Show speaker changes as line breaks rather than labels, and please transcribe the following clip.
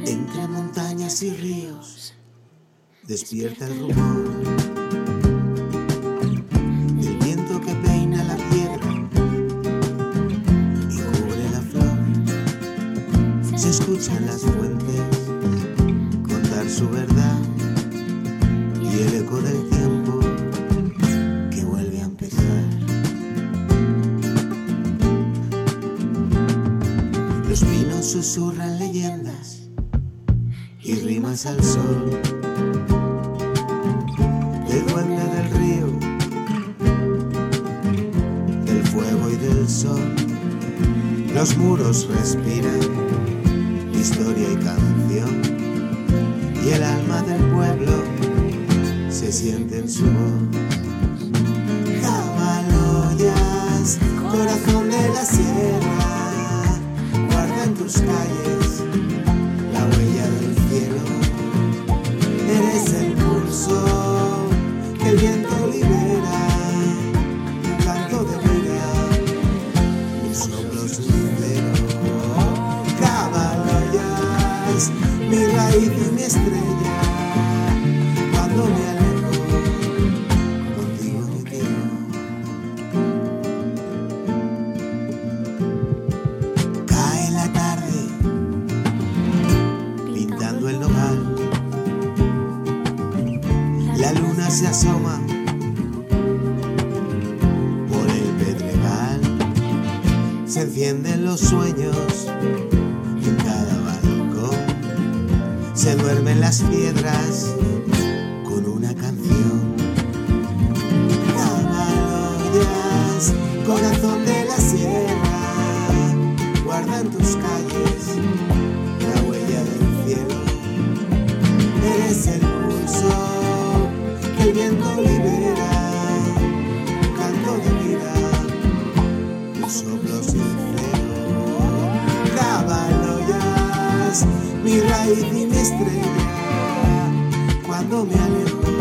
Entre montañas y ríos despierta el rumor del viento que peina la piedra y cubre la flor. Se escuchan las fuentes contar su verdad y el eco del tiempo que vuelve a empezar. Los pinos susurran leyendas y rimas al sol, del duende del río, del fuego y del sol. Los muros respiran historia y canción, y el alma del pueblo se siente en su voz. Cabalollas, corazón de la sierra, guarda en tus calles la huella del cielo. Eres el pulso que el viento libera, un canto de vida, un soplo sincero. Cabalollas, mi raíz y mi estrella, cuando me alejo, contigo me quedo. Cae la tarde, pintando el nogal, la luna se asoma por el pedregal, se encienden los sueños en cada balcón, se duermen las piedras con una canción. Cabalollas, corazón de la sierra, guarda en tus calles la huella del cielo. Eres el pulso que el viento libera, un canto de vida, un soplo sincero. Cabalollas, mi raíz y mi estrella, cuando me alejo,